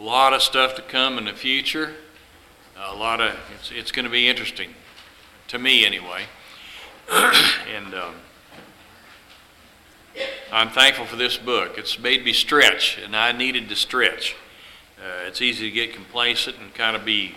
lot of stuff to come in the future. It's going to be interesting, to me anyway. And I'm thankful for this book. It's made me stretch, and I needed to stretch. It's easy to get complacent and kind of be,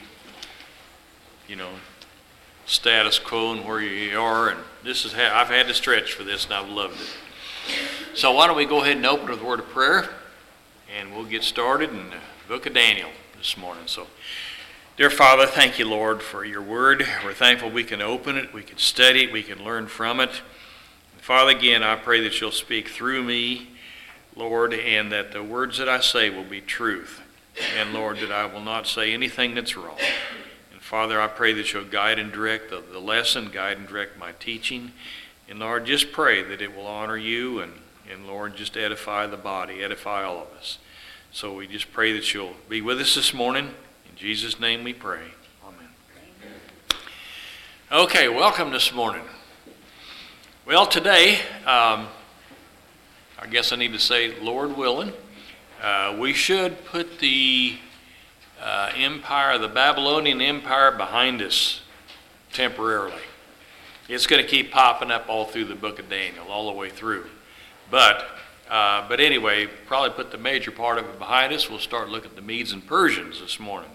status quo and where you are. And I've had to stretch for this, and I've loved it. So why don't we go ahead and open with a word of prayer, and we'll get started in the book of Daniel this morning. So, dear Father, thank you, Lord, for your word. We're thankful we can open it, we can study it, we can learn from it. And Father, again, I pray that you'll speak through me, Lord, and that the words that I say will be truth. And Lord, that I will not say anything that's wrong. And Father, I pray that you'll guide and direct the lesson, guide and direct my teaching. And Lord, just pray that it will honor you and Lord, just edify the body, edify all of us. So we just pray that you'll be with us this morning. In Jesus' name we pray. Amen. Okay, welcome this morning. Well, today, I guess I need to say, Lord willing, we should put the the Babylonian Empire behind us temporarily. It's going to keep popping up all through the book of Daniel, all the way through. But anyway, probably put the major part of it behind us. We'll start looking at the Medes and Persians this morning.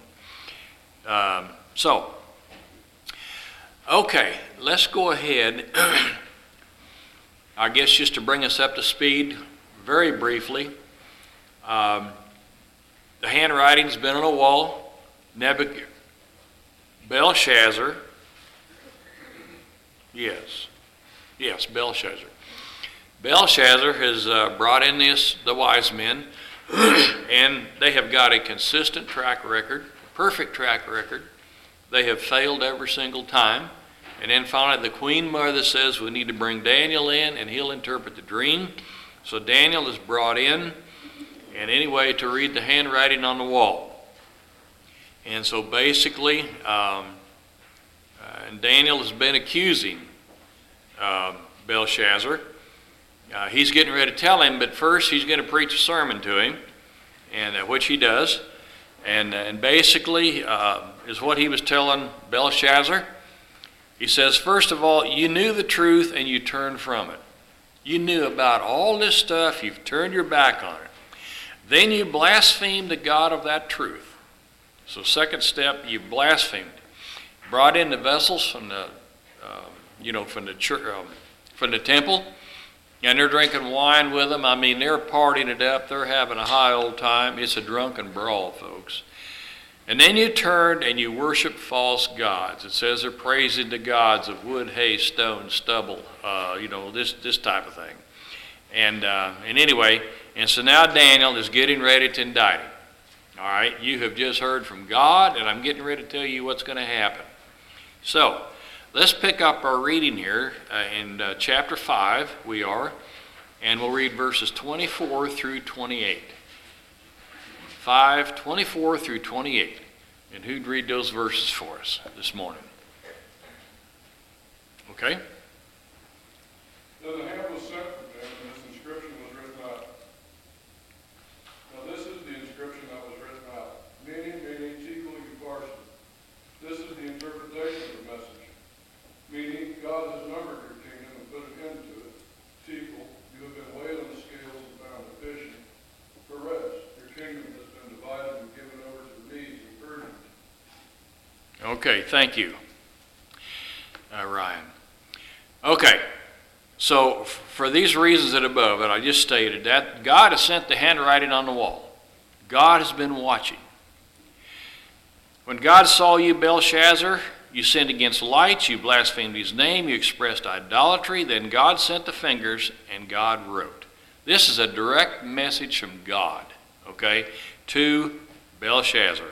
Okay, let's go ahead. I guess just to bring us up to speed, very briefly, the handwriting's been on a wall. Belshazzar, yes, Belshazzar. Belshazzar has brought in the wise men, and they have got a consistent track record, perfect track record. They have failed every single time. And then finally the queen mother says we need to bring Daniel in and he'll interpret the dream. So Daniel is brought in, and anyway, to read the handwriting on the wall. And so basically, Daniel has been accusing Belshazzar. He's getting ready to tell him, but first he's going to preach a sermon to him, and which he does. And basically is what he was telling Belshazzar. He says, first of all, you knew the truth and you turned from it. You knew about all this stuff, you've turned your back on it. Then you blasphemed the God of that truth. So second step, you blasphemed. Brought in the vessels from the temple, and they're drinking wine with them. I mean, they're partying it up. They're having a high old time. It's a drunken brawl, folks. And then you turned and you worship false gods. It says they're praising the gods of wood, hay, stone, stubble, this type of thing. And anyway, and so now Daniel is getting ready to indict him. All right, you have just heard from God, and I'm getting ready to tell you what's going to happen. So, let's pick up our reading here in chapter 5, and we'll read verses 24 through 28. 5, 24 through 28. And who'd read those verses for us this morning? Okay? Then the hand was sent from them, and this inscription was written out. Now this is the inscription that was written out. Meaning, Tikul Upharsin. This is the interpretation of the message. Meaning, God has numbered your kingdom and put an end to it. Tikul, you have been weighed on the scales and found deficient. Perez, your kingdom has been divided and given over to the Medes and Persians. Okay, thank you, Ryan. Okay, so for these reasons that above, that I just stated, that God has sent the handwriting on the wall. God has been watching. When God saw you, Belshazzar, you sinned against lights, you blasphemed his name, you expressed idolatry, then God sent the fingers and God wrote. This is a direct message from God, okay, to Belshazzar.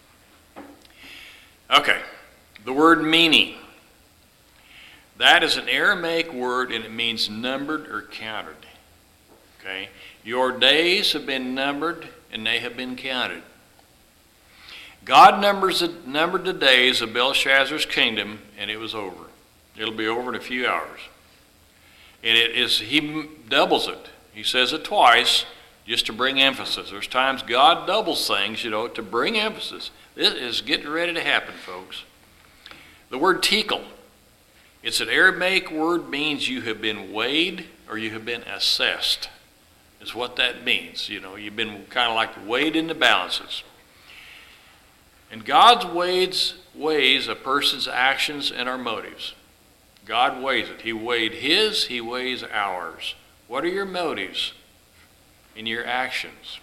Okay, the word meaning. That is an Aramaic word, and it means numbered or counted. Okay, your days have been numbered and they have been counted. God numbered the days of Belshazzar's kingdom, and it was over. It'll be over in a few hours. And he doubles it. He says it twice just to bring emphasis. There's times God doubles things, to bring emphasis. This is getting ready to happen, folks. The word tekel, it's an Aramaic word, means you have been weighed or you have been assessed, is what that means. You've been kind of like weighed in the balances. And God weighs a person's actions and our motives. God weighs it. He weighed his, he weighs ours. What are your motives in your actions?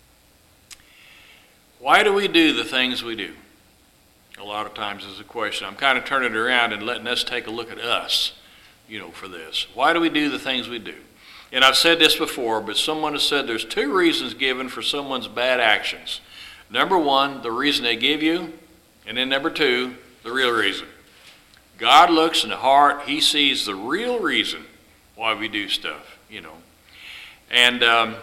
Why do we do the things we do? A lot of times is a question. I'm kind of turning it around and letting us take a look at us, for this. Why do we do the things we do? And I've said this before, but someone has said there's 2 reasons given for someone's bad actions. Number 1, the reason they give you, and then number 2, the real reason. God looks in the heart. He sees the real reason why we do stuff, And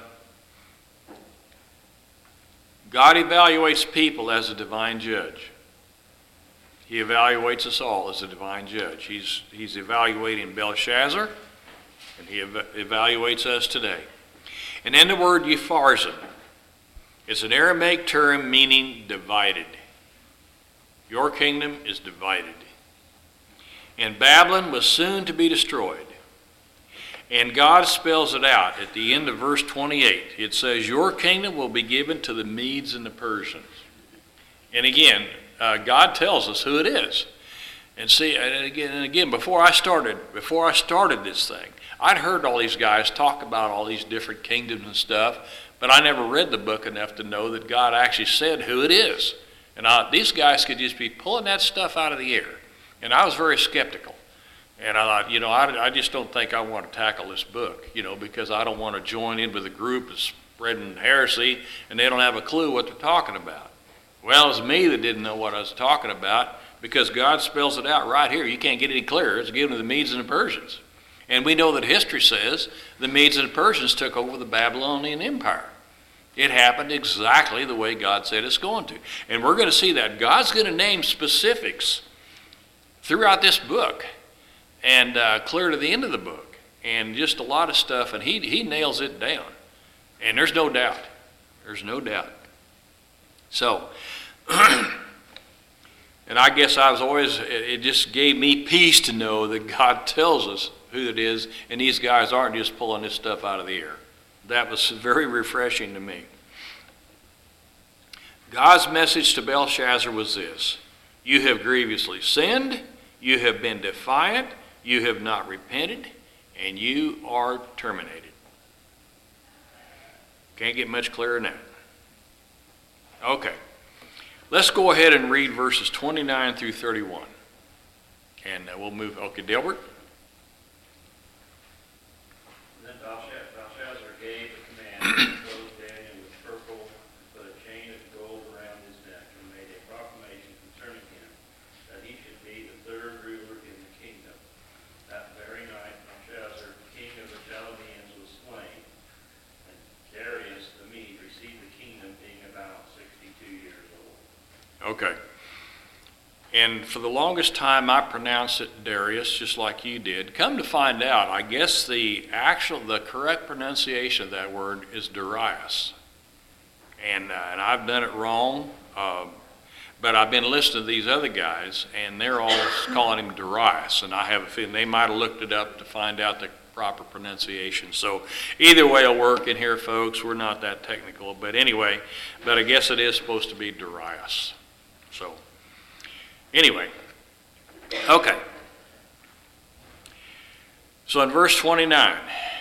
God evaluates people as a divine judge. He evaluates us all as a divine judge. He's evaluating Belshazzar, and he evaluates us today. And then the word Upharsin. It's an Aramaic term meaning divided. Your kingdom is divided. And Babylon was soon to be destroyed. And God spells it out at the end of verse 28. It says, your kingdom will be given to the Medes and the Persians. And again, God tells us who it is. And see, and again, before I started this thing, I'd heard all these guys talk about all these different kingdoms and stuff, but I never read the book enough to know that God actually said who it is. And these guys could just be pulling that stuff out of the air. And I was very skeptical. And I thought, I just don't think I want to tackle this book, because I don't want to join in with a group that's spreading heresy and they don't have a clue what they're talking about. Well, it was me that didn't know what I was talking about, because God spells it out right here. You can't get any clearer. It's given to the Medes and the Persians. And we know that history says the Medes and the Persians took over the Babylonian Empire. It happened exactly the way God said it's going to. And we're going to see that. God's going to name specifics throughout this book and clear to the end of the book. And just a lot of stuff. And he nails it down. And there's no doubt. There's no doubt. So, and I guess it just gave me peace to know that God tells us who it is, and these guys aren't just pulling this stuff out of the air. That was very refreshing to me. God's message to Belshazzar was this: you have grievously sinned, you have been defiant, you have not repented, and you are terminated. Can't get much clearer than that. Okay, let's go ahead and read verses 29 through 31. And we'll move. Okay, Delbert. Then Belshazzar gave the command to clothe Daniel with purple, and put a chain of gold around his neck, and made a proclamation concerning him, that he should be the 3rd ruler in the kingdom. That very night Belshazzar, king of the Chaldeans, was slain, and Darius the Mede received the kingdom, being about 62 years old. Okay. And for the longest time, I pronounced it Darius, just like you did. Come to find out, I guess the correct pronunciation of that word is Darius. And I've done it wrong, but I've been listening to these other guys, and they're all calling him Darius. And I have a feeling they might have looked it up to find out the proper pronunciation. So either way will work in here, folks. We're not that technical. But anyway, I guess it is supposed to be Darius. So anyway, okay. So in verse 29,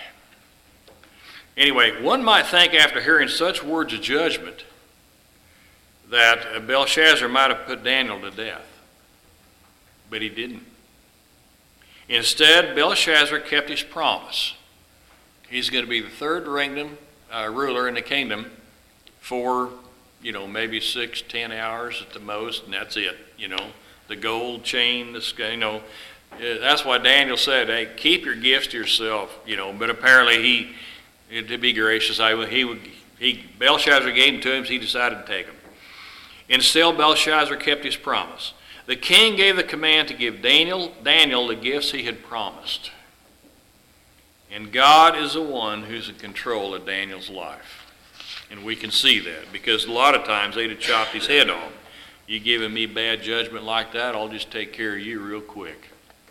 anyway, one might think after hearing such words of judgment that Belshazzar might have put Daniel to death, but he didn't. Instead, Belshazzar kept his promise. He's going to be the 3rd ruler in the kingdom for, maybe 6-10 hours at the most, and that's it. The gold chain, that's why Daniel said, hey, keep your gifts to yourself, but apparently to be gracious, Belshazzar gave them to him, so he decided to take them. Instead, Belshazzar kept his promise. The king gave the command to give Daniel the gifts he had promised. And God is the one who's in control of Daniel's life. And we can see that, because a lot of times they'd have chopped his head off. You giving me bad judgment like that, I'll just take care of you real quick.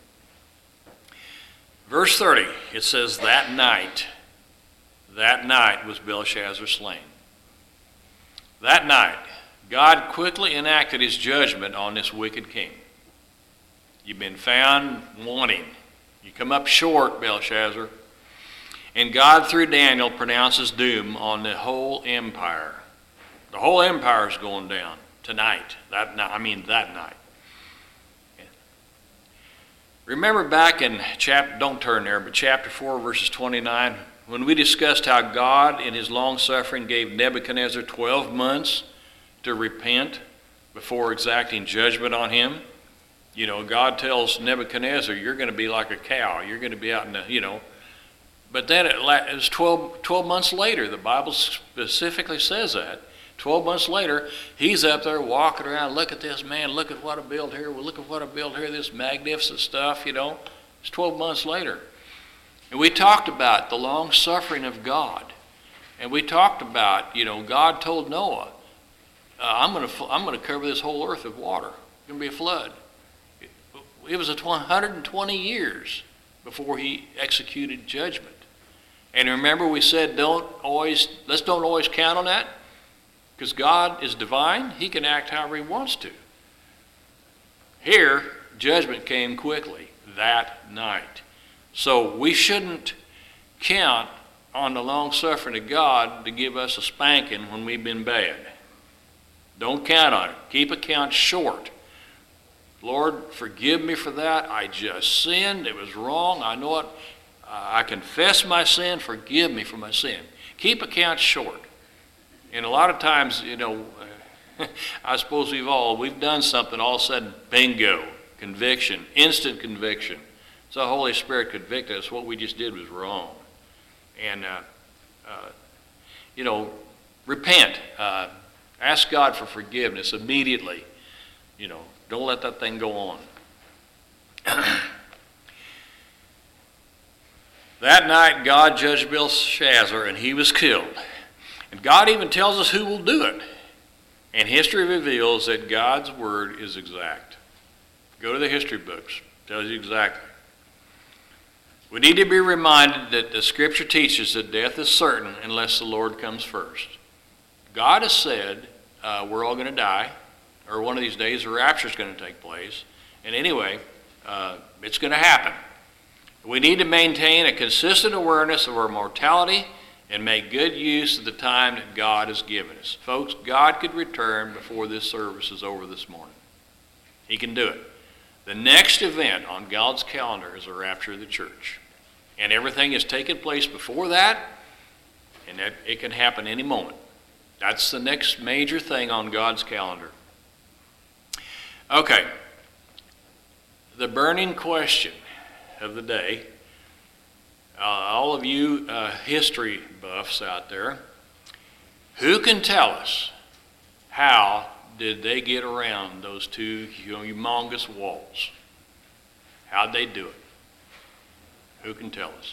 Verse 30, it says, that night was Belshazzar slain. That night, God quickly enacted his judgment on this wicked king. You've been found wanting. You come up short, Belshazzar. And God, through Daniel, pronounces doom on the whole empire. The whole empire is going down tonight. That night. Remember back in don't turn there, but chapter 4, verses 29, when we discussed how God, in his long-suffering, gave Nebuchadnezzar 12 months to repent before exacting judgment on him. You know, God tells Nebuchadnezzar, you're going to be like a cow. You're going to be out in the, But then it was 12 months later. The Bible specifically says that. 12 months later, he's up there walking around. Look at this, man. Look at what I built here. Well, look at what I built here. This magnificent stuff, It's 12 months later. And we talked about the long suffering of God. And we talked about, God told Noah, I'm going to cover this whole earth with water. It's going to be a flood. It was 120 years before he executed judgment. And remember, we said let's don't always count on that, because God is divine. He can act however he wants to. Here, judgment came quickly that night. So we shouldn't count on the long suffering of God to give us a spanking when we've been bad. Don't count on it. Keep account short. Lord, forgive me for that. I just sinned. It was wrong. I know it. I confess my sin. Forgive me for my sin. Keep account short. And a lot of times, I suppose we've done something, all of a sudden, bingo, conviction, instant conviction. So the Holy Spirit convicted us. What we just did was wrong. And, repent. Ask God for forgiveness immediately. Don't let that thing go on. That night, God judged Belshazzar, and he was killed. And God even tells us who will do it. And history reveals that God's word is exact. Go to the history books. It tells you exactly. We need to be reminded that the Scripture teaches that death is certain unless the Lord comes first. God has said we're all going to die, or one of these days the rapture is going to take place. And anyway, it's going to happen. We need to maintain a consistent awareness of our mortality and make good use of the time that God has given us. Folks, God could return before this service is over this morning. He can do it. The next event on God's calendar is the rapture of the church. And everything is taking place before that, and that it can happen any moment. That's the next major thing on God's calendar. Okay. The burning question of the day. All of you history buffs out there, who can tell us how did they get around those two humongous walls? How'd they do it? Who can tell us?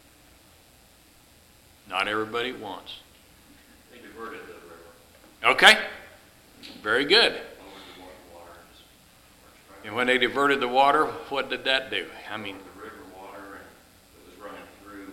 Not everybody at once. They diverted the river. Okay, very good. And when they diverted the water, what did that do? The river water, and it was running through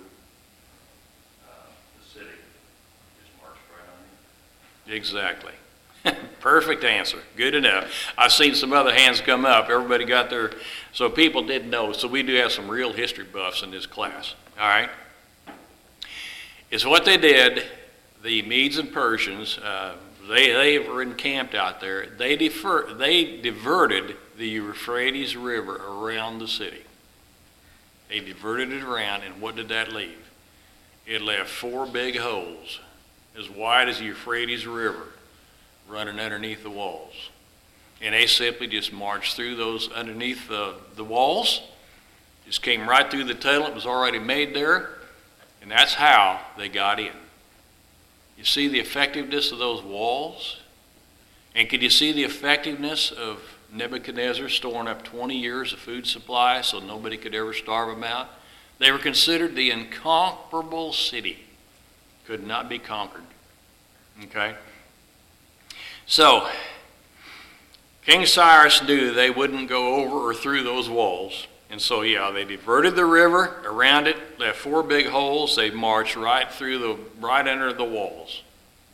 the city. Just marched right on in. Exactly. Perfect answer. Good enough. I've seen some other hands come up. Everybody got their, so people did know. So we do have some real history buffs in this class. All right. It's what they did. The Medes and Persians, they were encamped out there. They diverted the Euphrates River around the city. They diverted it around, and what did that leave? It left 4 big holes as wide as the Euphrates River running underneath the walls. And they simply just marched through those underneath the walls, just came right through the tunnel. It was already made there, and that's how they got in. You see the effectiveness of those walls? And could you see the effectiveness of Nebuchadnezzar storing up 20 years of food supply so nobody could ever starve them out? They were considered the incomparable city. Could not be conquered. Okay? So, King Cyrus knew they wouldn't go over or through those walls. And so, yeah, they diverted the river around it, left 4 big holes. They marched right under the walls.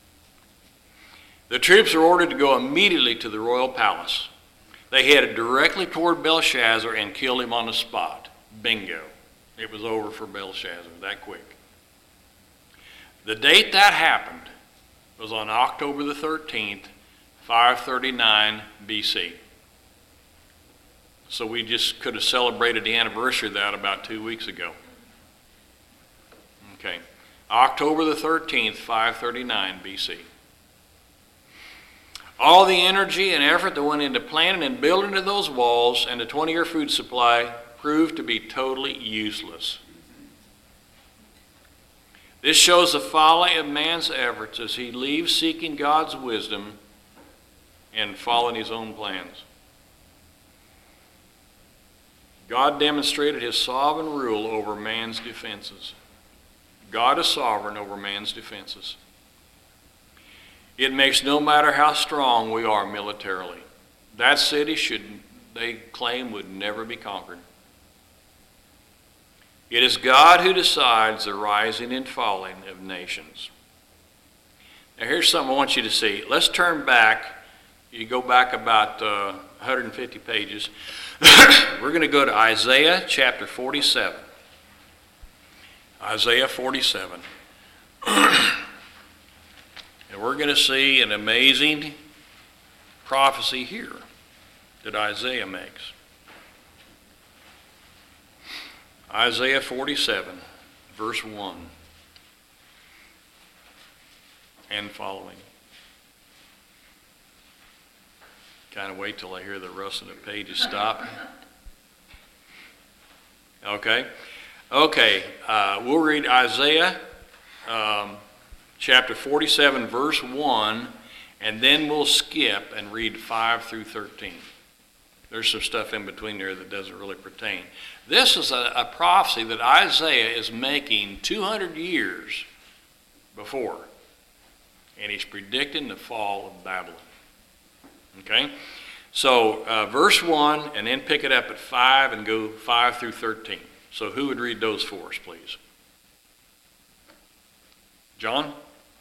The troops were ordered to go immediately to the royal palace. They headed directly toward Belshazzar and killed him on the spot. Bingo. It was over for Belshazzar that quick. The date that happened was on October the 13th, 539 BC. So we just could have celebrated the anniversary of that about 2 weeks ago. Okay. October the 13th, 539 BC. All the energy and effort that went into planning and building of those walls and the 20-year food supply proved to be totally useless. This shows the folly of man's efforts as he leaves seeking God's wisdom and following his own plans. God demonstrated his sovereign rule over man's defenses. God is sovereign over man's defenses. It makes no matter how strong we are militarily. That city they claim, would never be conquered. It is God who decides the rising and falling of nations. Now here's something I want you to see. Let's turn back. You go back about 150 pages. We're going to go to Isaiah chapter 47. Isaiah 47. And we're going to see an amazing prophecy here that Isaiah makes. Isaiah 47, verse 1 and following. Kind of wait till I hear the rustling of pages stop. Okay. We'll read Isaiah chapter 47, verse 1, and then we'll skip and read 5 through 13. There's some stuff in between there that doesn't really pertain. This is a prophecy that Isaiah is making 200 years before, and he's predicting the fall of Babylon. Okay? So verse 1, and then pick it up at 5 and go 5 through 13. So who would read those for us, please? John?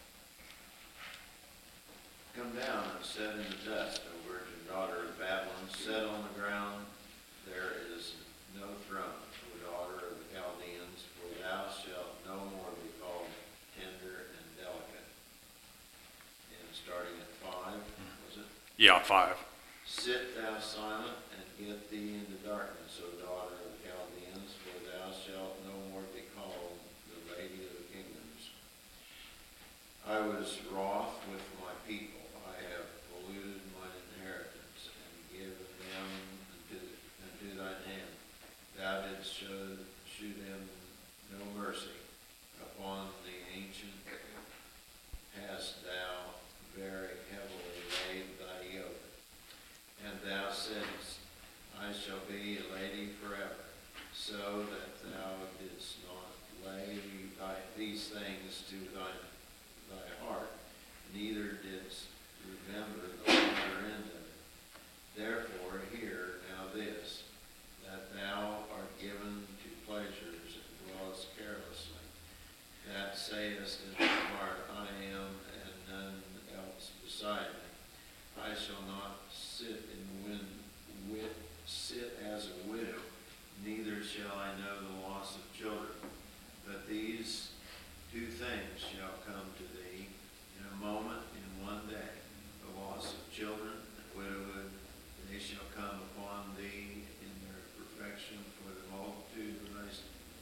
Come down and set in the dust, O virgin daughter of Babylon, set on the ground. There is no throne, O daughter of the Chaldeans, for thou shalt no more be called tender and delicate. And starting at 5, was it? Yeah, 5. Sit thou silent and get thee into darkness, O daughter of the Chaldeans, for thou shalt no more be called the lady of the kingdoms. I was wroth with my people. I have polluted mine inheritance and given them into thine hand. Thou didst shew them no mercy. Upon the ancient hast thou very heavily laid thy yoke. And thou saidst, I shall be a lady forever, so that thou didst not lay these things to thy heart, neither didst remember the latter end of it. Therefore hear now this, that thou art given to pleasures and dwellest carelessly, that sayest in thy heart, I am, and none else beside me. I shall not sit as a widow, neither shall I know the loss of children. But these 2 things shall come to thee in a moment, in one day, the loss of children and widowhood. They shall come upon thee in their perfection, for the multitude of thy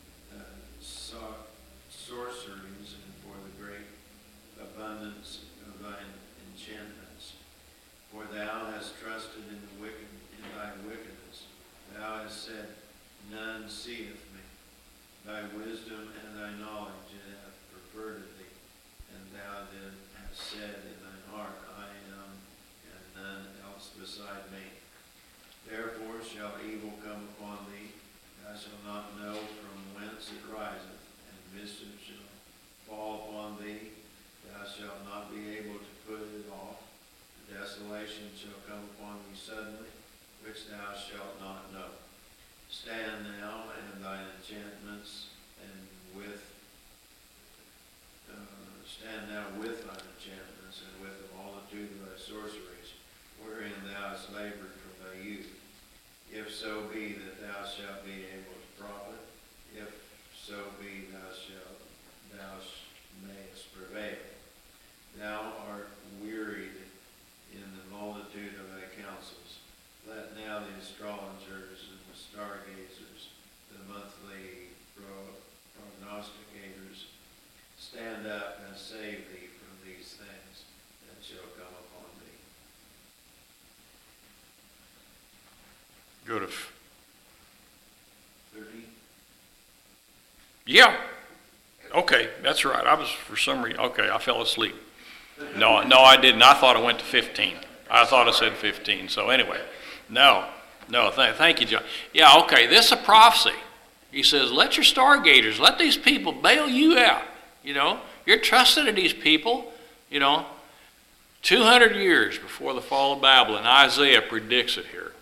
sorceries and for the great abundance of thine enchantments. For thou hast trusted in thy wickedness. Thou hast said, none seeth me. Thy wisdom and thy knowledge it hath perverted thee. And thou then hast said in thine heart, I am, and none else beside me. Therefore shall evil come upon thee. Thou shalt not know from whence it riseth, and mischief shall fall upon thee. Thou shalt not be able to put it off. The desolation shall come upon thee suddenly, which thou shalt not know. Stand now in thine enchantments, and stand now with thine enchantments, and with the multitude of thy sorceries, wherein thou hast labored from thy youth. If so be that thou shalt be able to profit, if so be thou mayest prevail. Thou art wearied in the multitude of thy counsels. Let now the astrologers and the stargazers, the monthly prognosticators, stand up and save thee from these things that shall come upon thee. Go to 30. Yeah. Okay, that's right. I was, for some reason, okay, I fell asleep. No, I didn't. I thought I went to 15. I thought I said 15. So anyway, no, thank you, John. Yeah, okay, this is a prophecy. He says, let your stargazers, let these people bail you out. You're trusted in these people, 200 years before the fall of Babylon. Isaiah predicts it here.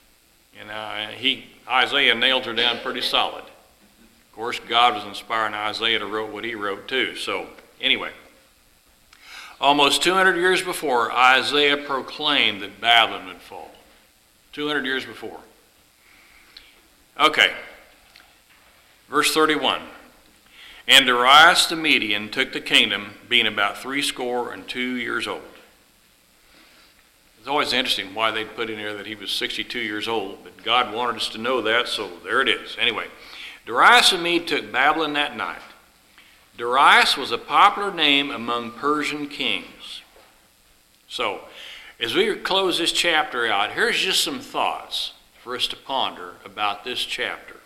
Isaiah nails her down pretty solid. Of course, God was inspiring Isaiah to write what he wrote too. So, anyway, almost 200 years before, Isaiah proclaimed that Babylon would fall. 200 years before. Okay, verse 31. And Darius the Median took the kingdom, being about 62 years old. It's always interesting why they'd put in there that he was 62 years old, but God wanted us to know that, so there it is. Anyway, Darius the Mede took Babylon that night. Darius was a popular name among Persian kings. So, as we close this chapter out, here's just some thoughts for us to ponder about this chapter.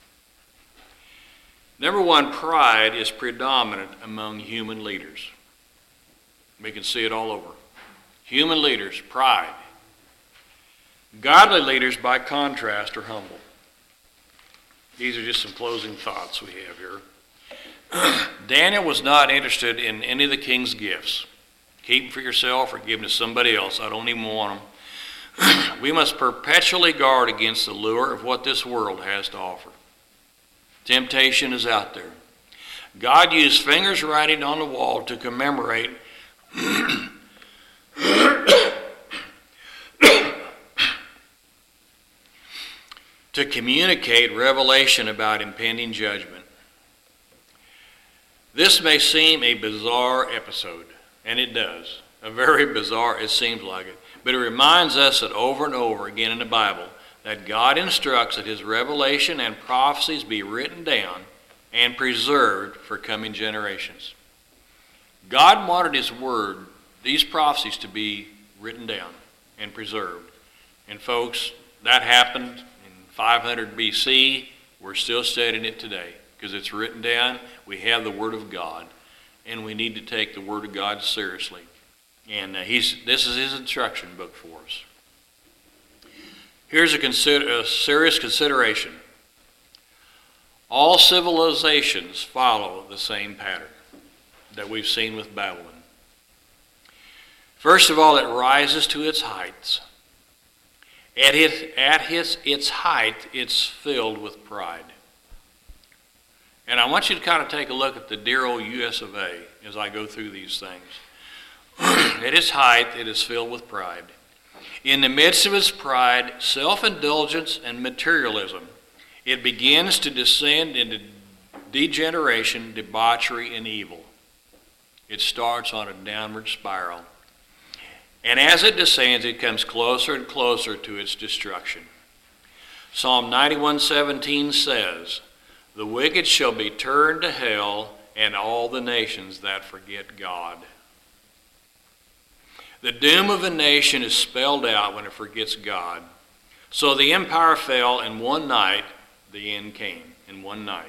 Number one, pride is predominant among human leaders. We can see it all over. Human leaders, pride. Godly leaders, by contrast, are humble. These are just some closing thoughts we have here. Daniel was not interested in any of the king's gifts. Keep them for yourself or give them to somebody else. I don't even want them. We must perpetually guard against the lure of what this world has to offer. Temptation is out there. God used fingers writing on the wall to commemorate to communicate revelation about impending judgment. This may seem a bizarre episode, and it does. A very bizarre, it seems like it. But it reminds us that over and over again in the Bible that God instructs that his revelation and prophecies be written down and preserved for coming generations. God wanted his word, these prophecies, to be written down and preserved. And folks, that happened in 500 BC. We're still studying it today because it's written down. We have the Word of God, and we need to take the Word of God seriously. And this is his instruction book for us. Here's a serious consideration. All civilizations follow the same pattern that we've seen with Babylon. First of all, it rises to its heights. At its height, it's filled with pride. And I want you to kind of take a look at the dear old US of A as I go through these things. At its height, it is filled with pride. In the midst of its pride, self-indulgence, and materialism, it begins to descend into degeneration, debauchery, and evil. It starts on a downward spiral. And as it descends, it comes closer and closer to its destruction. Psalm 91:17 says, "The wicked shall be turned to hell, and all the nations that forget God." The doom of a nation is spelled out when it forgets God. So the empire fell in one night, the end came in one night.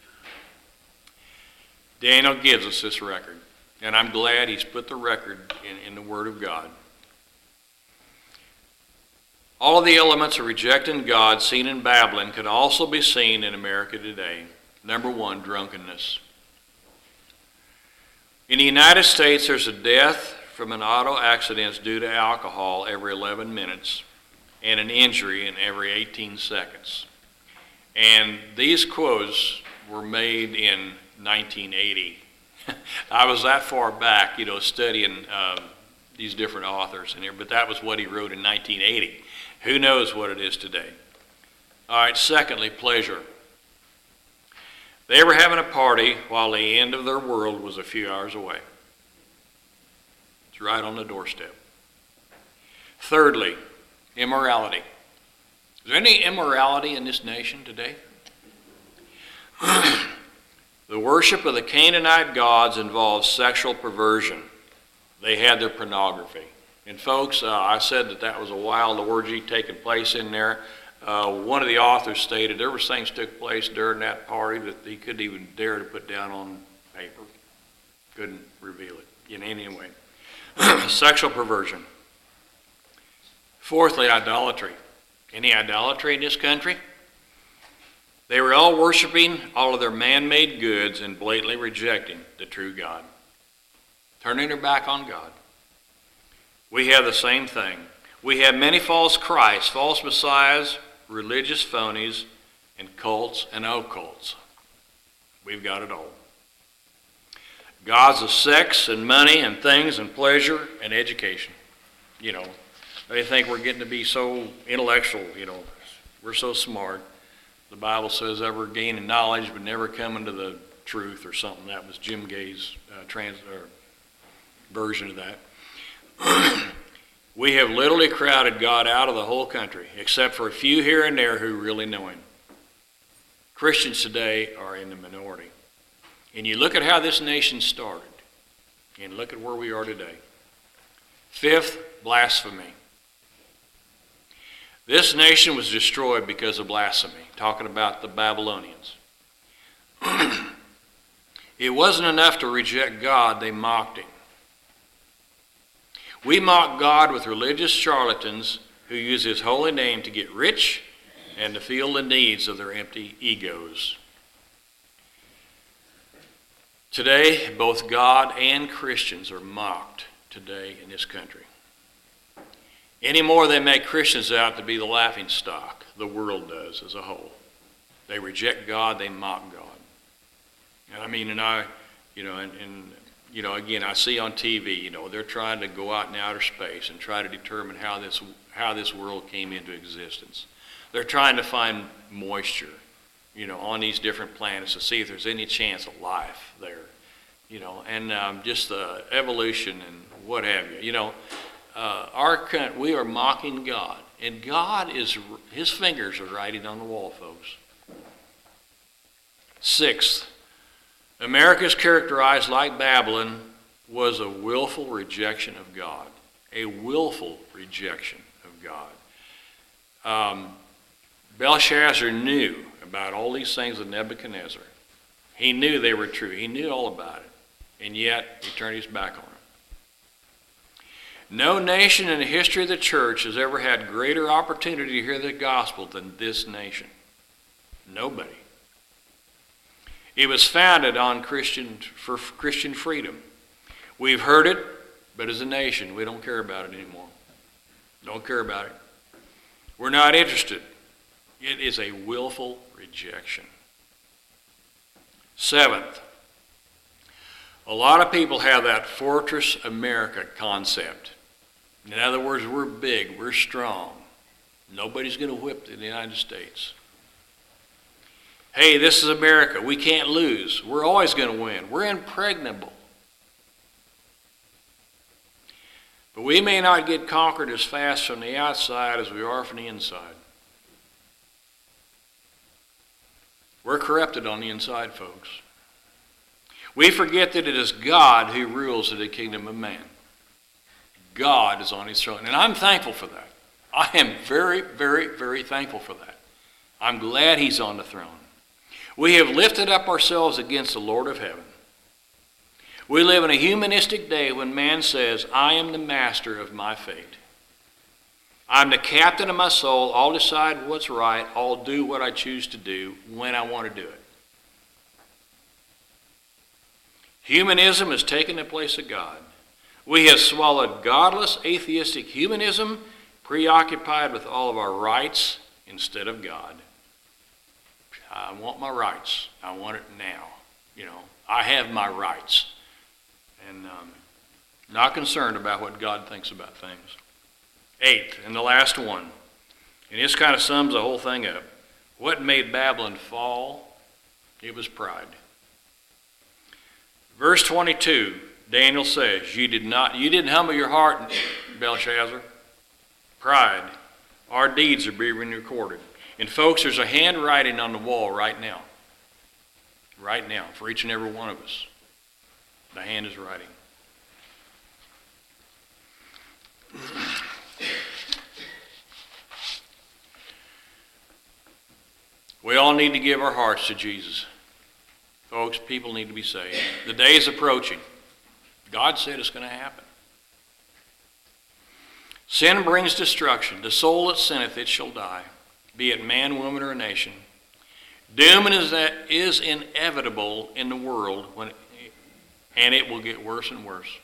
Daniel gives us this record, and I'm glad he's put the record in the Word of God. All of the elements of rejecting God seen in Babylon could also be seen in America today. Number one, drunkenness. In the United States, there's a death from an auto accident due to alcohol every 11 minutes and an injury in every 18 seconds. And these quotes were made in 1980. I was that far back, studying these different authors in here, but that was what he wrote in 1980. Who knows what it is today? All right, secondly, pleasure. They were having a party while the end of their world was a few hours away. It's right on the doorstep. Thirdly, immorality. Is there any immorality in this nation today? The worship of the Canaanite gods involves sexual perversion. They had their pornography. And folks, I said that was a wild orgy taking place in there. One of the authors stated there were things took place during that party that he couldn't even dare to put down on paper. Couldn't reveal it in any way. Sexual perversion. Fourthly, idolatry. Any idolatry in this country? They were all worshiping all of their man-made goods and blatantly rejecting the true God. Turning their back on God. We have the same thing. We have many false Christs, false messiahs, religious phonies, and cults and occults. We've got it all. Gods of sex and money and things and pleasure and education. They think we're getting to be so intellectual, we're so smart. The Bible says ever gaining knowledge but never coming to the truth or something. That was Jim Gay's version of that. We have literally crowded God out of the whole country, except for a few here and there who really know him. Christians today are in the minority. And you look at how this nation started, and look at where we are today. Fifth, blasphemy. This nation was destroyed because of blasphemy, talking about the Babylonians. It wasn't enough to reject God, they mocked him. We mock God with religious charlatans who use his holy name to get rich and to feel the needs of their empty egos. Today, both God and Christians are mocked today in this country. Anymore, they make Christians out to be the laughing stock. The world does as a whole. They reject God, they mock God. Again, I see on TV, they're trying to go out in outer space and try to determine how this world came into existence. They're trying to find moisture, on these different planets to see if there's any chance of life there, and just the evolution and what have you. Our country, we are mocking God, and God his fingers are writing on the wall, folks. Sixth, America is characterized like Babylon was a willful rejection of God. A willful rejection of God. Belshazzar knew about all these things of Nebuchadnezzar. He knew they were true. He knew all about it. And yet, he turned his back on it. No nation in the history of the church has ever had greater opportunity to hear the gospel than this nation. Nobody. It was founded on Christian freedom. We've heard it, but as a nation, we don't care about it anymore. Don't care about it. We're not interested. It is a willful rejection. Seventh, a lot of people have that Fortress America concept. In other words, we're big, we're strong. Nobody's going to whip the United States. Hey, this is America. We can't lose. We're always going to win. We're impregnable. But we may not get conquered as fast from the outside as we are from the inside. We're corrupted on the inside, folks. We forget that it is God who rules in the kingdom of man. God is on his throne. And I'm thankful for that. I am very, very, very thankful for that. I'm glad he's on the throne. We have lifted up ourselves against the Lord of heaven. We live in a humanistic day when man says, I am the master of my fate. I'm the captain of my soul. I'll decide what's right. I'll do what I choose to do when I want to do it. Humanism has taken the place of God. We have swallowed godless, atheistic humanism, preoccupied with all of our rights instead of God. I want my rights. I want it now. I have my rights. And not concerned about what God thinks about things. 8th, and the last one. And this kind of sums the whole thing up. What made Babylon fall? It was pride. Verse 22, Daniel says, you didn't humble your heart, Belshazzar. Pride. Our deeds are being recorded. And folks, there's a handwriting on the wall right now. Right now, for each and every one of us. The hand is writing. We all need to give our hearts to Jesus. Folks, people need to be saved. The day is approaching. God said it's going to happen. Sin brings destruction. The soul that sinneth, it shall die, be it man, woman, or a nation. Doom is inevitable in the world, and it will get worse and worse.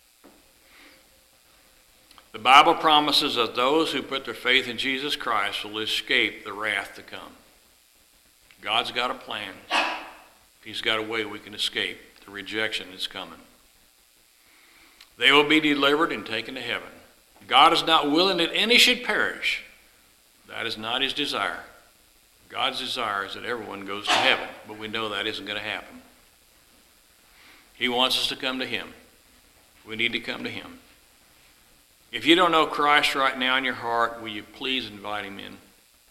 The Bible promises that those who put their faith in Jesus Christ will escape the wrath to come. God's got a plan. He's got a way we can escape the rejection that's coming. They will be delivered and taken to heaven. God is not willing that any should perish. That is not his desire. God's desire is that everyone goes to heaven, but we know that isn't going to happen. He wants us to come to him. We need to come to him. If you don't know Christ right now in your heart, will you please invite him in?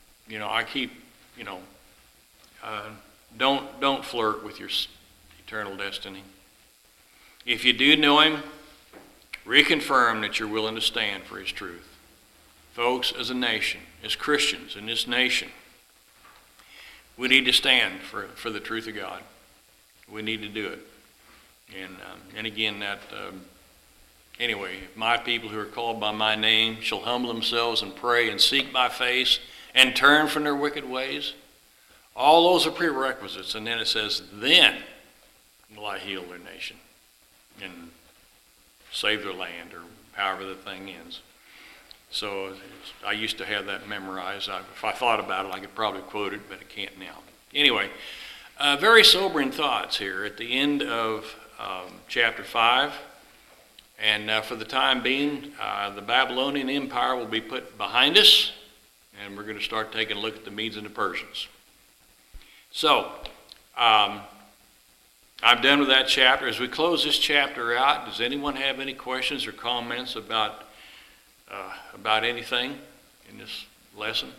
Don't flirt with your eternal destiny. If you do know him, reconfirm that you're willing to stand for his truth. Folks, as a nation, as Christians in this nation, we need to stand for the truth of God. We need to do it. And again, anyway, if my people who are called by my name shall humble themselves and pray and seek my face and turn from their wicked ways, all those are prerequisites. And then it says, then will I heal their nation and save their land, or however the thing ends. So I used to have that memorized. If I thought about it, I could probably quote it, but I can't now. Anyway, very sobering thoughts here at the end of chapter 5. And for the time being, the Babylonian Empire will be put behind us, and we're going to start taking a look at the Medes and the Persians. So, I'm done with that chapter. As we close this chapter out, does anyone have any questions or comments about anything in this lesson?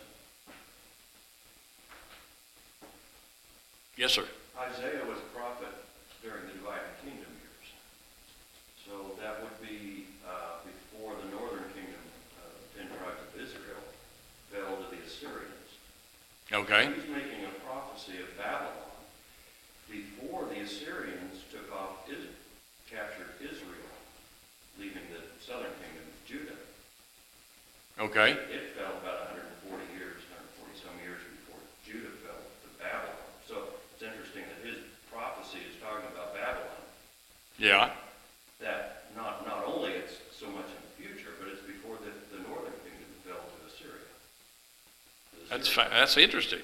Yes, sir. Isaiah was a prophet during the divided kingdom years. So that would be before the northern kingdom, 10 tribes of Israel, fell to the Assyrians. Okay. He's making a prophecy of Babylon before the Assyrians took off, captured Israel, leaving the southern kingdom of Judah. Okay. It fell about 140 some years before Judah fell to Babylon. So it's interesting that his prophecy is talking about Babylon. Yeah. That not only it's so much in the future, but it's before the northern kingdom fell to Assyria. That's interesting.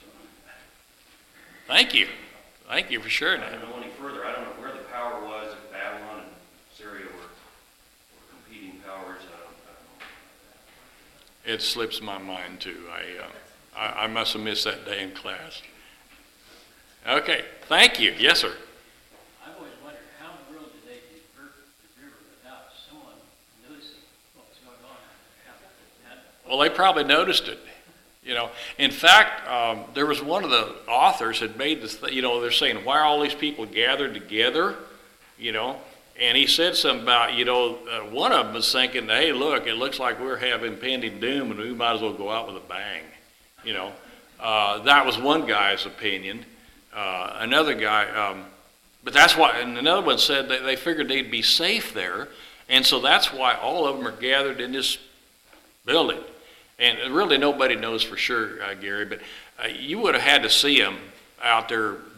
Thank you. Thank you for sharing I that. don't know any further. I don't know where the power was, if Babylon and Syria were competing powers. I don't know. It slips my mind too. I must have missed that day in class. Okay. Thank you. Yes, sir. I've always wondered how in the world did they divert the river without someone noticing what was going on? Well, they probably noticed it. In fact, there was one of the authors had made this, they're saying, why are all these people gathered together? And he said something about, one of them was thinking, hey, look, it looks like we're having impending doom and we might as well go out with a bang. That was one guy's opinion. Another guy, but that's why, and another one said that they figured they'd be safe there. And so that's why all of them are gathered in this building. And really nobody knows for sure, Gary, but you would have had to see them out there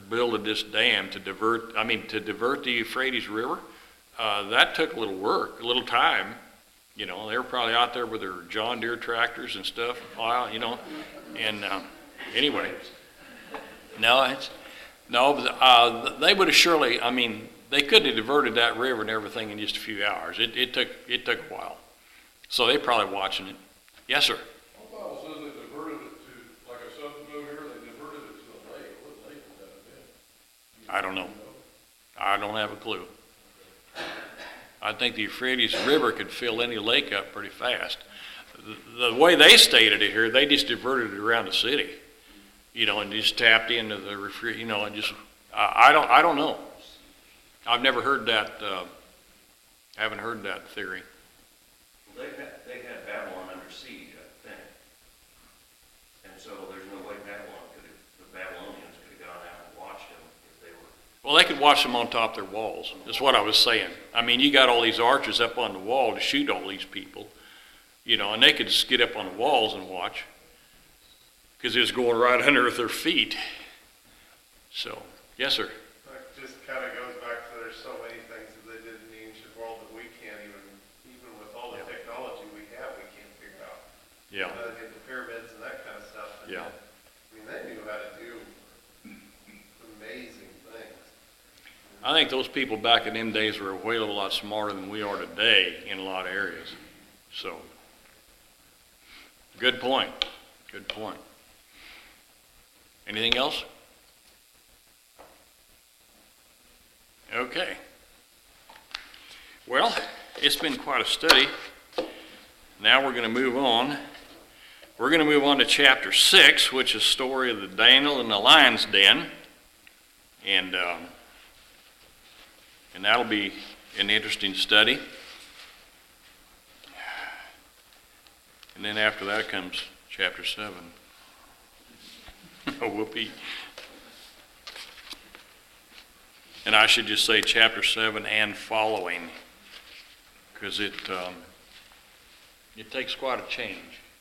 building this dam to divert the Euphrates River, that took a little work, a little time. You know, they were probably out there with their John Deere tractors and stuff, you know, and anyway. No, they would have surely, they couldn't have diverted that river and everything in just a few hours. It took a while. So they're probably watching it. Yes, sir. The Bible says they diverted it to, like I said over here, they diverted it to a lake. What lake would that have been? I don't know. I don't have a clue. I think the Euphrates River could fill any lake up pretty fast. The way they stated it here, they just diverted it around the city, you know, and just tapped into the you know, and just I don't know. I've never heard that. Haven't heard that theory. Well, they had Babylon under siege, I think. And so there's no way the Babylonians could have gone out and watched them if they were. Well, they could watch them on top of their walls. That's what I was saying. You got all these archers up on the wall to shoot all these people, you know, and they could just get up on the walls and watch because it was going right under their feet. So, yes, sir. That just kind of goes back to there's so many things that they did in the ancient world that we can't even with all the technology we have, we can't figure out. Yeah. Get the pyramids and that kind of stuff. And Yeah. they knew how to do amazing things. I think those people back in them days were a whale of a lot smarter than we are today in a lot of areas. So, good point. Good point. Anything else? Okay. Well, it's been quite a study. Now we're going to move on. We're going to move on to chapter 6, which is the story of the Daniel in the lion's den. And that'll be an interesting study. And then after that comes chapter 7. Oh, whoopee. And I should just say chapter 7 and following, because it takes quite a change.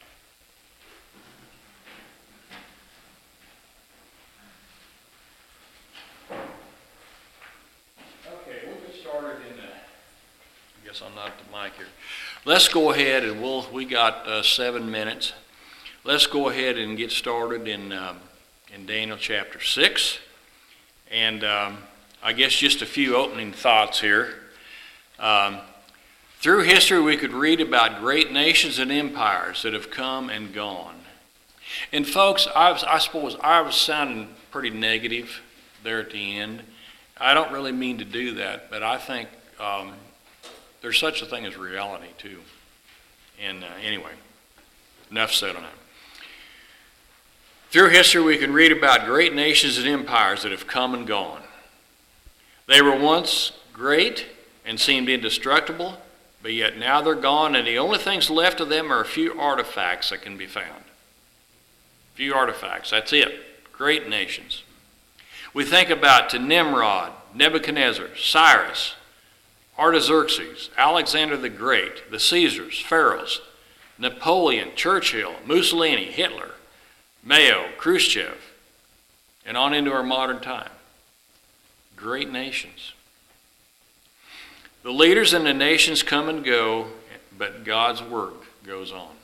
Okay, we'll get started in I guess I'm not at the mic here. Let's go ahead and we got 7 minutes. Let's go ahead and get started in Daniel chapter 6. And I guess just a few opening thoughts here. Through history, we could read about great nations and empires that have come and gone. And folks, I suppose I was sounding pretty negative there at the end. I don't really mean to do that, but I think there's such a thing as reality too. And anyway, enough said on that. Through history, we can read about great nations and empires that have come and gone. They were once great and seemed indestructible, but yet now they're gone, and the only things left of them are a few artifacts that can be found. Few artifacts, that's it. Great nations. We think about to Nimrod, Nebuchadnezzar, Cyrus, Artaxerxes, Alexander the Great, the Caesars, Pharaohs, Napoleon, Churchill, Mussolini, Hitler, Mayo, Khrushchev, and on into our modern time. Great nations. The leaders in the nations come and go, but God's work goes on.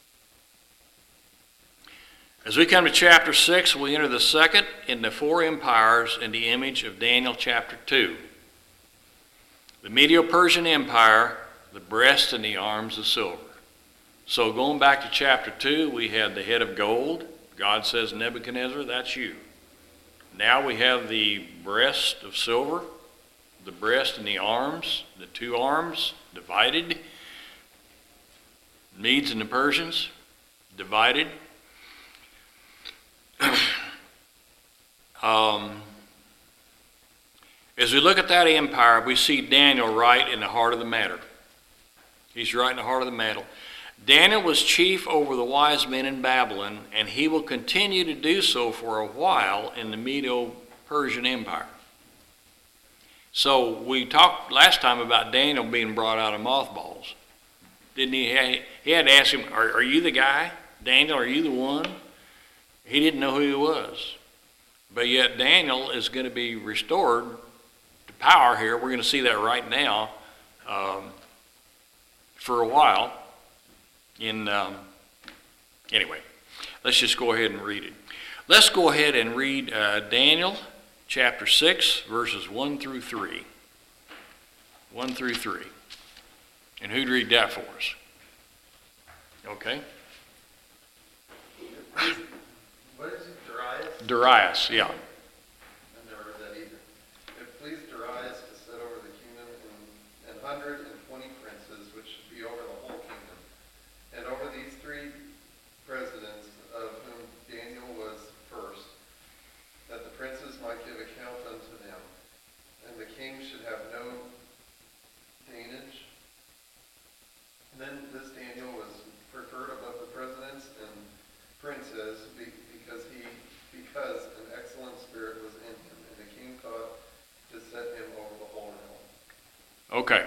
As we come to chapter 6, we enter the second in the 4 empires in the image of Daniel chapter 2. The Medo-Persian Empire, the breast and the arms of silver. So going back to chapter 2, we had the head of gold. God says, Nebuchadnezzar, that's you. Now we have the breast of silver, the breast and the arms, the 2 arms divided. Medes and the Persians divided. As we look at that empire, we see Daniel right in the heart of the matter. He's right in the heart of the matter. Daniel was chief over the wise men in Babylon, and he will continue to do so for a while in the Medo-Persian Empire. So we talked last time about Daniel being brought out of mothballs. Didn't he? He had to ask him, are you the guy? Daniel, are you the one? He didn't know who he was. But yet Daniel is going to be restored to power here. We're going to see that right now for a while. Anyway, let's just go ahead and read it. Let's go ahead and read Daniel chapter 6, verses 1 through 3. 1 through 3. And who'd read that for us? Okay. What is it, Darius? Darius, yeah. I've never heard that either. It pleased Darius to set over the kingdom and 120 princes, which should be over the whole kingdom, and over these 3 presidents, of whom Daniel was first, that the princes might give account unto them, and the king should have no damage. And then this Daniel was preferred above the presidents and princes because an excellent spirit was in him, and the king thought to set him over the whole realm. Okay.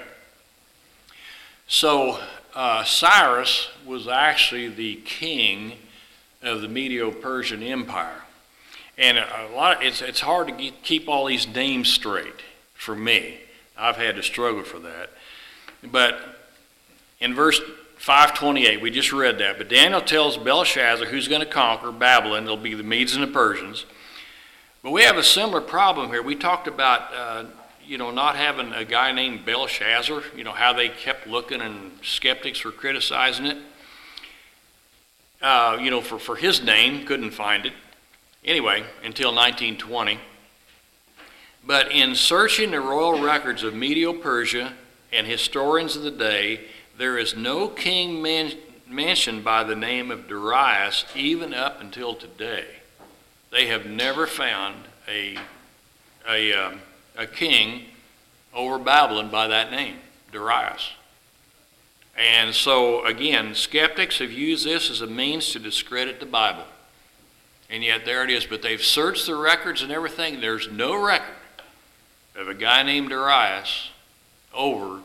So Cyrus was actually the king of the Medo-Persian Empire. And it's hard to keep all these names straight for me. I've had to struggle for that. But in verse 528, we just read that. But Daniel tells Belshazzar who's going to conquer Babylon. It'll be the Medes and the Persians. But we have a similar problem here. We talked about, not having a guy named Belshazzar, how they kept looking and skeptics were criticizing it. For his name, couldn't find it. Anyway, until 1920. But in searching the royal records of Medo-Persia and historians of the day, there is no king mentioned by the name of Darius even up until today. They have never found a king over Babylon by that name, Darius. And so, again, skeptics have used this as a means to discredit the Bible. And yet there it is. But they've searched the records and everything. There's no record of a guy named Darius over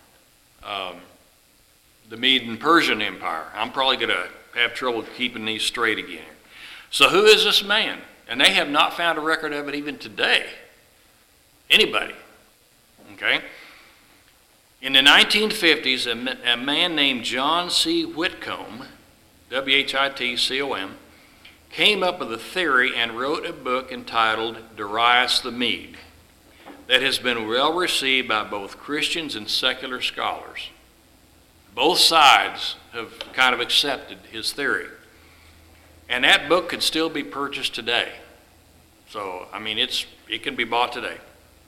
the Medo and Persian Empire. I'm probably going to have trouble keeping these straight again. So who is this man? And they have not found a record of it even today. Anybody. Okay? In the 1950s, a man named John C. Whitcomb, Whitcom, came up with a theory and wrote a book entitled Darius the Mede that has been well received by both Christians and secular scholars. Both sides have kind of accepted his theory. And that book could still be purchased today. So, it can be bought today.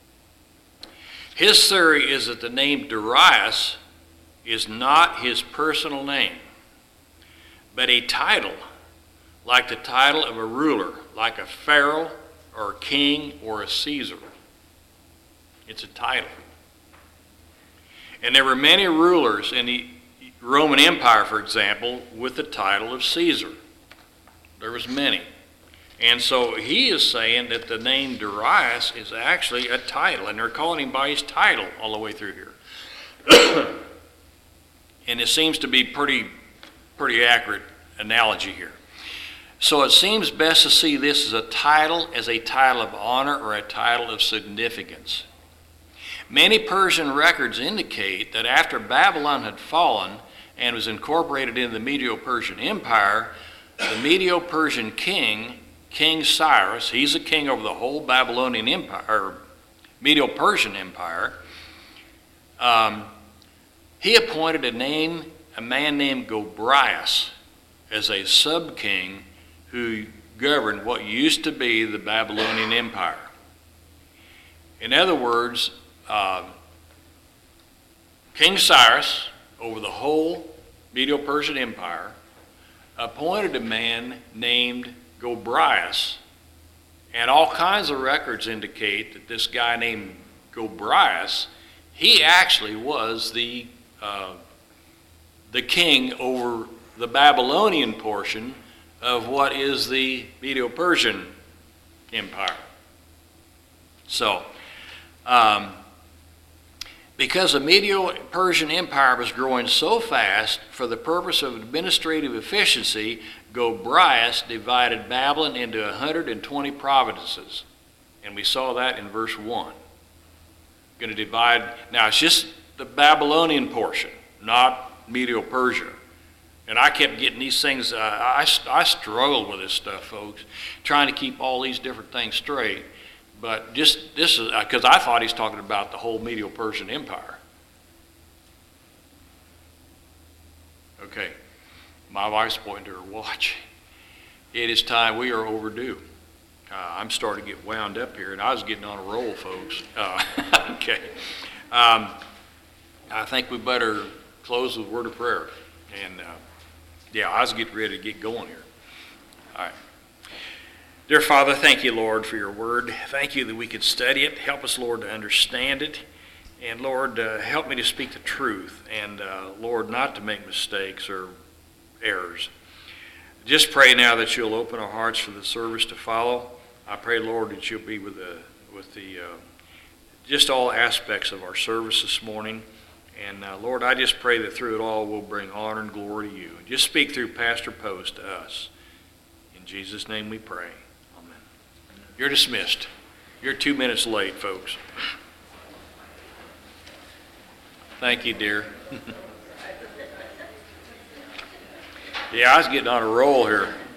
His theory is that the name Darius is not his personal name, but a title, like the title of a ruler, like a pharaoh or a king or a Caesar. It's a title. And there were many rulers in the Roman Empire, for example, with the title of Caesar. There was many. And so he is saying that the name Darius is actually a title, and they're calling him by his title all the way through here. And it seems to be pretty accurate analogy here. So it seems best to see this as a title of honor or a title of significance. Many Persian records indicate that after Babylon had fallen and was incorporated into the Medo-Persian Empire, the Medo-Persian king, King Cyrus, he's a king over the whole Babylonian Empire, or Medo-Persian Empire, he appointed a man named Gobryas as a sub-king who governed what used to be the Babylonian Empire. In other words, King Cyrus, over the whole Medo-Persian Empire, appointed a man named Gobryas, and all kinds of records indicate that this guy named Gobryas, he actually was the king over the Babylonian portion of what is the Medo-Persian Empire. So, Because the Medo-Persian Empire was growing so fast, for the purpose of administrative efficiency, Gobryas divided Babylon into 120 provinces. And we saw that in verse 1. Going to divide, now it's just the Babylonian portion, not Medo-Persia. And I kept getting these things, I struggled with this stuff, folks, trying to keep all these different things straight. But just this is, because I thought he's talking about the whole Medo-Persian Empire. Okay, my wife's pointing to her watch. It is time, we are overdue. I'm starting to get wound up here, and I was getting on a roll, folks. Okay. I think we better close with a word of prayer. And yeah, I was getting ready to get going here. All right. Dear Father, thank you, Lord, for your word. Thank you that we could study it. Help us, Lord, to understand it. And, Lord, help me to speak the truth. And, Lord, not to make mistakes or errors. Just pray now that you'll open our hearts for the service to follow. I pray, Lord, that you'll be with the just all aspects of our service this morning. And, Lord, I just pray that through it all we'll bring honor and glory to you. Just speak through Pastor Post to us. In Jesus' name we pray. Amen. You're dismissed. You're 2 minutes late, folks. Thank you, dear. Yeah, I was getting on a roll here.